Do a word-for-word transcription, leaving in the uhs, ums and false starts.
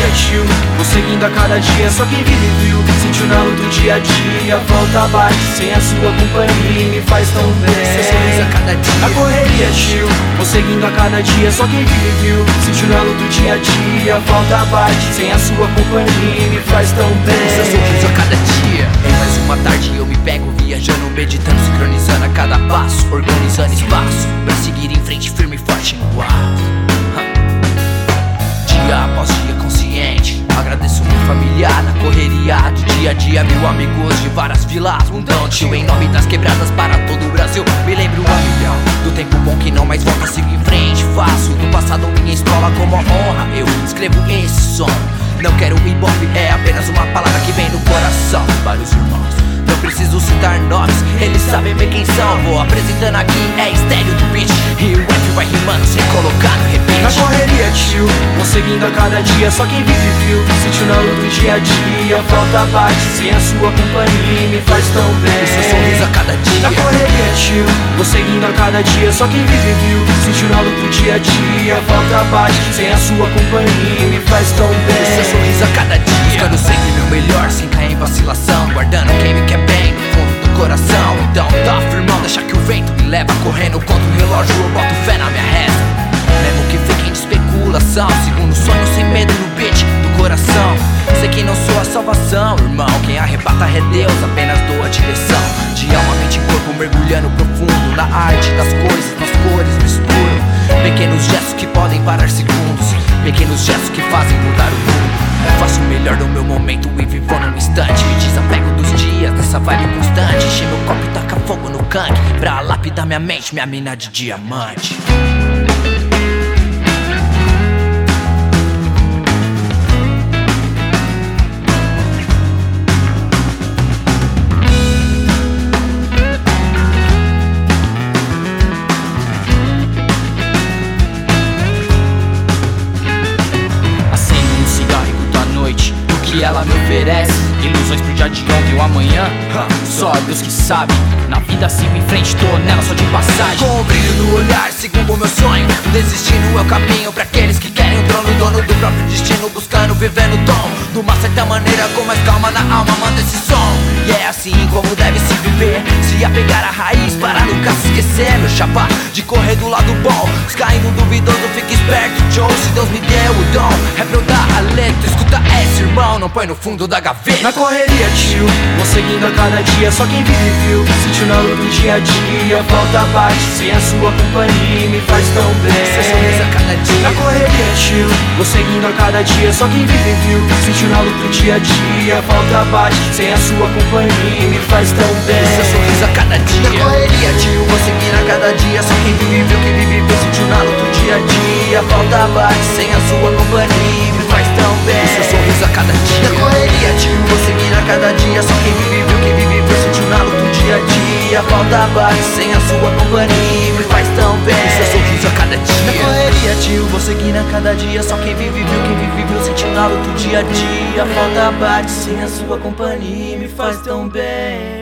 tio, vou seguindo a cada dia. Só quem vive viu, sentiu na luta do dia a dia. A volta bate, sem a sua companhia me faz tão bem. Seu sorriso a cada dia. Na correria tio, vou seguindo a cada dia. Só quem vive viu, sentiu na luta do dia a dia. A volta bate, sem a sua companhia me faz tão bem. Seu sorriso a cada dia. Em mais uma tarde eu me pego viajando, meditando, sincronizando a cada passo, organizando espaço pra seguir em frente firme e forte no ar. Dia após dia consciente, agradeço meu familiar na correria do dia a dia. Mil amigos de várias vilas, mundão tio, em nome das quebradas para todo o Brasil. Me lembro a milhão do tempo bom que não mais volta, sigo em frente. Faço do passado minha escola como a honra, eu escrevo esse som. Não quero ibope, é apenas uma palavra que vem do coração. Vários irmãos, não preciso citar nomes, eles sabem bem quem são. Vou apresentando aqui, é estéreo do beat, e o rap vai rimando sem colocar no repeat. Na correria tio, vou seguindo a cada dia. Só quem vive viu, sentiu na luta do dia a dia. A falta bate, sem a sua companhia me faz tão bem. Seu sorriso a cada dia. Na correria tio, vou seguindo a cada dia. Só quem vive viu, sentiu na luta do dia a dia. A falta bate, sem a sua companhia me faz tão bem. Seu sorriso a cada dia. Buscando sempre meu melhor, sem cair em vacilação, guardando quem me quer bem no fundo do coração. Então tá firmão, deixa que o vento me leva correndo contra o relógio, eu boto fé na minha reza. Mesmo que fiquem de especulação, segundo sonho sem medo no beat do coração. Sei que não sou a salvação, irmão, quem arrebata é Deus, apenas dou a direção. De alma, mente e corpo mergulhando profundo na arte das coisas, nas cores misturo. Pequenos gestos que podem parar segundos, pequenos gestos que fazem mudar o mundo. Faço o melhor do meu momento e vivo num instante. Me desapego dos dias, dessa vibe constante. Enche meu copo e taca fogo no canque pra lapidar minha mente, minha mina de diamante. Que ela me oferece ilusões pro dia de ontem ou amanhã, só Deus que sabe. Na vida sigo em frente, tô nela só de passagem. Com o brilho no olhar, segundo o meu sonho. Desistindo é o caminho pra aqueles que querem o trono, dono do próprio destino, buscando viver no tom de uma certa maneira, com mais calma na alma, manda esse som. E é assim como deve se viver, se apegar à raiz para nunca se esquecer. Meu chapa de correr do lado bom, os caindo duvidoso, fica esperto, Joe, se Deus me deu o dom. É pra eu dar a letra, escuta esse irmão, não põe no fundo da gaveta. Na correria tio, vou seguindo a cada dia. Só quem vive viu, sentiu na luta do dia a dia. A falta bate, sem a sua companhia me faz tão bem. Seu sorriso a cada dia. Na correria tio, vou seguindo a cada dia. Só quem vive viu, sentiu na luta do dia a dia. A falta bate, sem a sua companhia me faz tão bem. Seu sorriso a cada dia. Na correria tio, vou seguindo a cada dia. Só quem vive viu, quem vive viu, sentiu na luta do dia a dia. A falta bate, sem a sua companhia me faz tão bem. Seu sorriso a cada dia. Na correria tio, vou seguindo a cada dia. Só quem vive viu, quem vive viu, sentiu na luta do dia a dia. A falta bate, sem a sua companhia me faz tão bem. Seu sorriso a cada dia. Na correria tio, vou seguindo a cada dia. Só quem vive viu, quem vive viu, sentiu na luta do dia a dia. A falta bate, sem a sua companhia me faz tão bem.